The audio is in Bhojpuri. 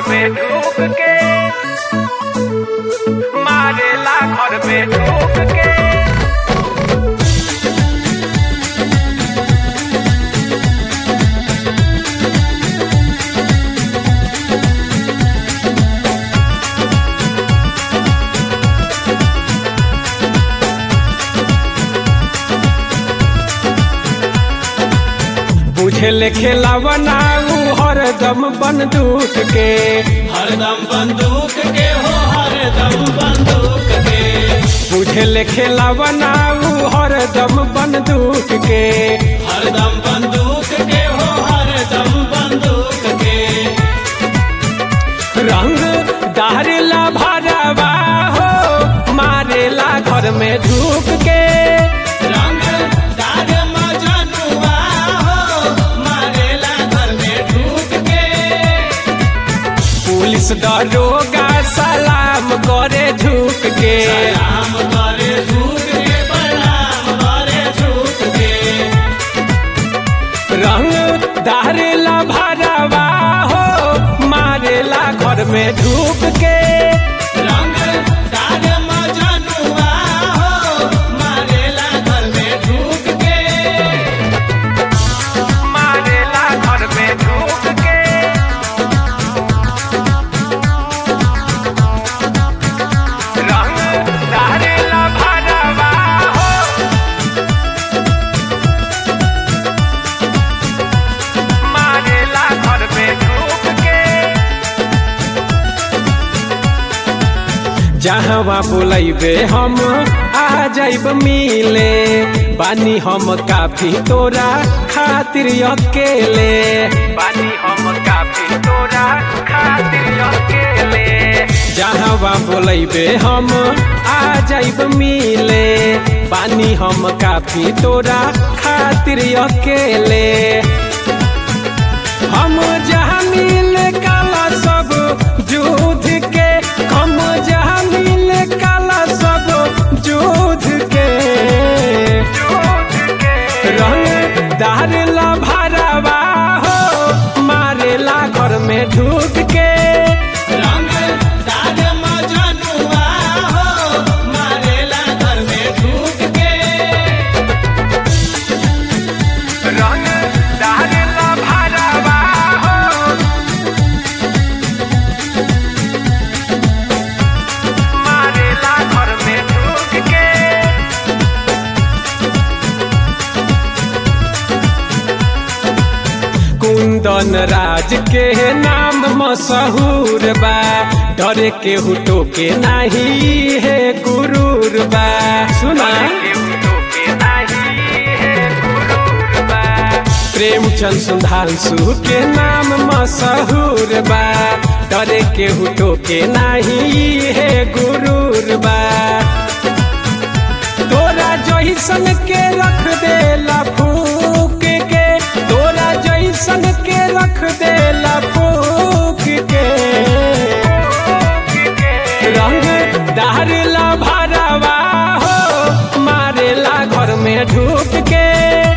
में ढूक के, मारेला घर में ढूक के। बुझे खेलावा नाऊ हरदम बंदूक के, हरदम बंदूक के हो हरदम बंदूक के। बुझे खेलावा नाऊ हरदम बंदूक के, हरदम बंदूक के हो हरदम बंदूक के। रंग डारेला भरावा हो, मारेला घर में ढूक के। रंग डार मजनुआ हो, मारेला घर में ढूक के। पुलिस दरोगा सलाम करे झुक के, सलाम करे झुक के, प्रणाम करे झुक के। रंग डारेला भरावा हो, मारेला घर में ढूक के। रंग डार मजनुआ हो, मारेला घर में ढूक के। मारेला घर में ढूक के। रंग डारेला भरावा हो, मारेला घर में ढूक के। जहाँ बोलैबे हम आ जाइब मिले, बानी हम काफी तोरा खातिर अकेले, बानी हम काफी तोरा खातिर अकेले। जहाँ बोलैबे हम आ जाइब मिले, बानी हम काफी तोरा खातिर अकेले। हम जहाँ मिले काला सब जुध के, हम जहाँ मिले काला सब जुध के। रंग डारेला भरावा हो, मारेला घर में ढूक के। रंग डार मजनुआ हो, मारेला घर में ढूक के। रंग डारेला भरावा हो, मारेला घर में ढूक के। कुंदन राज के नाम मशहूर बा, डरे के हुटो के नाही है गुरूर बा। सुना प्रेमचंद सुधांशु के नाम मशहूर बा, डरे के हुटो के नाही है गुरूर बा। तोरा जैसन के रख देला फूक के, तोरा जैसन के रख देला फूक के। रंग डारेला भरावा हो, मारेला घर में ढूक के।